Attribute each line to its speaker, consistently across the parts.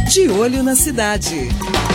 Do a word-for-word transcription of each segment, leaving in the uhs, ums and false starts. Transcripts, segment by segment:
Speaker 1: De Olho na Cidade.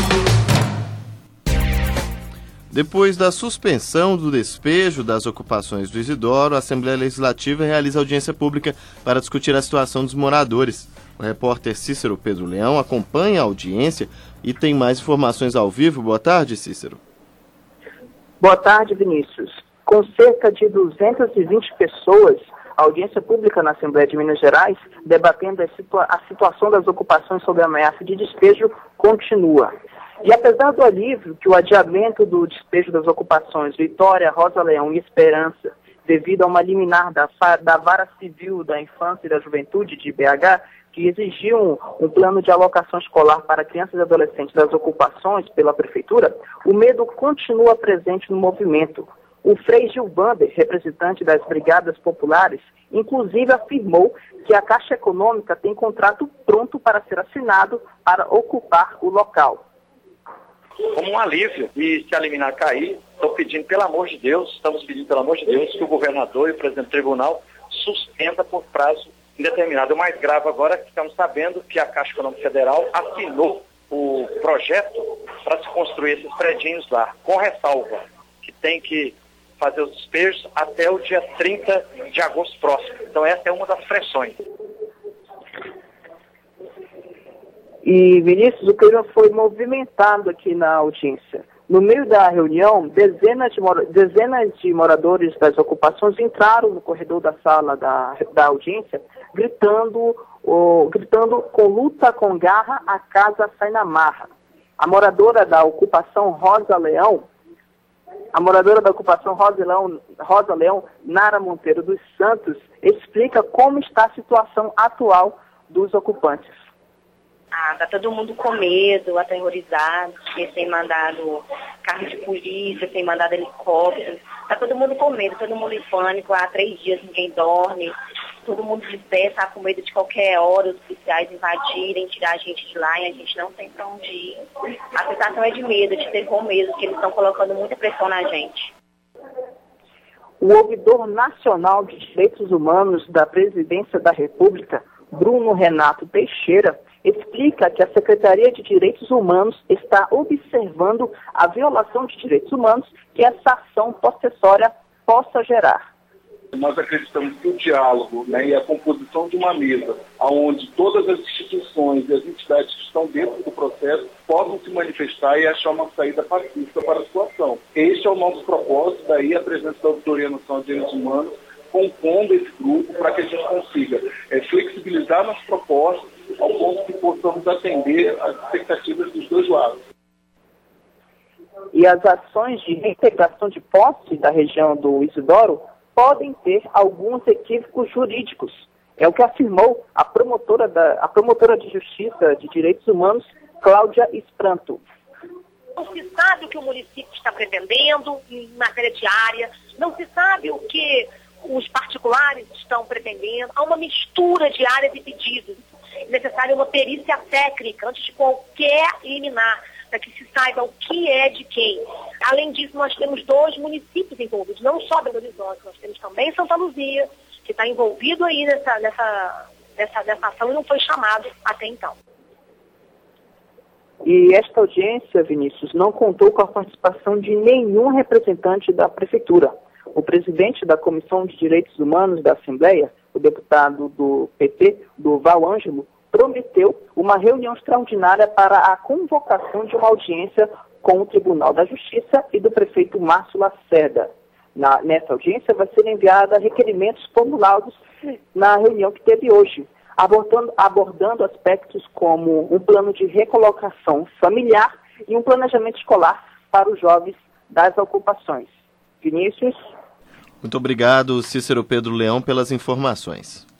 Speaker 2: Depois da suspensão do despejo das ocupações do Isidoro, a Assembleia Legislativa realiza audiência pública para discutir a situação dos moradores. O repórter Cícero Pedro Leão acompanha a audiência e tem mais informações ao vivo. Boa tarde, Cícero.
Speaker 3: Boa tarde, Vinícius. Com cerca de duzentas e vinte pessoas, a audiência pública na Assembleia de Minas Gerais, debatendo a, situa- a situação das ocupações sob ameaça de despejo, continua. E apesar do alívio que o adiamento do despejo das ocupações Vitória, Rosa Leão e Esperança, devido a uma liminar da, da Vara Civil da Infância e da Juventude de B H, que exigiam um plano de alocação escolar para crianças e adolescentes das ocupações pela Prefeitura, o medo continua presente no movimento. O Frei Gilvander, representante das Brigadas Populares, inclusive afirmou que a Caixa Econômica tem contrato pronto para ser assinado para ocupar o local.
Speaker 4: Como um alívio, e se a liminar cair, estou pedindo, pelo amor de Deus, estamos pedindo, pelo amor de Deus, que o governador e o presidente do tribunal suspenda por prazo indeterminado. O mais grave agora é que estamos sabendo que a Caixa Econômica Federal assinou o projeto para se construir esses predinhos lá, com ressalva, que tem que fazer os despejos até o dia trinta de agosto próximo. Então essa é uma das pressões.
Speaker 3: E, Vinícius, o clima foi movimentado aqui na audiência. No meio da reunião, dezenas de, mora- dezenas de moradores das ocupações entraram no corredor da sala da, da audiência, gritando, oh, gritando com luta com garra, a casa sai na marra. A moradora da ocupação Rosa Leão, a moradora da ocupação Rosa Leão, Rosa Leão, Nara Monteiro dos Santos, explica como está a situação atual dos ocupantes.
Speaker 5: Ah, tá todo mundo com medo, aterrorizado, porque tem mandado carro de polícia, tem mandado helicóptero. Tá todo mundo com medo, todo mundo em pânico. Há três dias ninguém dorme, todo mundo de pé, tá com medo de qualquer hora os policiais invadirem, tirar a gente de lá e a gente não tem pra onde ir. A sensação é de medo, de terror mesmo, porque eles estão colocando muita pressão na gente.
Speaker 3: O ouvidor nacional de direitos humanos da Presidência da República, Bruno Renato Teixeira, explica que a Secretaria de Direitos Humanos está observando a violação de direitos humanos que essa ação possessória possa gerar.
Speaker 6: Nós acreditamos que o diálogo, né, e a composição de uma mesa, onde todas as instituições e as entidades que estão dentro do processo possam se manifestar e achar uma saída pacífica para a situação. Este é o nosso propósito, daí a presença da Auditoria Nacional de Direitos Humanos, compondo esse grupo para que a gente consiga é, flexibilizar nas propostas ao ponto que possamos atender as expectativas dos dois lados.
Speaker 3: E as ações de reintegração de posse da região do Isidoro podem ter alguns equívocos jurídicos. É o que afirmou a promotora, da, a promotora de Justiça de Direitos Humanos, Cláudia Espranto.
Speaker 7: Não se sabe o que o município está pretendendo em matéria de área, não se sabe o que os particulares estão pretendendo. Há uma mistura de áreas e pedidos. É necessária uma perícia técnica antes de qualquer liminar, para que se saiba o que é de quem. Além disso, nós temos dois municípios envolvidos, não só Belo Horizonte, nós temos também Santa Luzia, que está envolvido aí nessa, nessa, nessa, nessa ação e não foi chamado até então.
Speaker 3: E esta audiência, Vinícius, não contou com a participação de nenhum representante da Prefeitura. O presidente da Comissão de Direitos Humanos da Assembleia, o deputado do P T, Durval Ângelo, prometeu uma reunião extraordinária para a convocação de uma audiência com o Tribunal da Justiça e do prefeito Márcio Lacerda. Na, nessa audiência vai ser enviada requerimentos formulados na reunião que teve hoje, abordando, abordando aspectos como um plano de recolocação familiar e um planejamento escolar para os jovens das ocupações. Vinícius?
Speaker 2: Muito obrigado, Cícero Pedro Leão, pelas informações.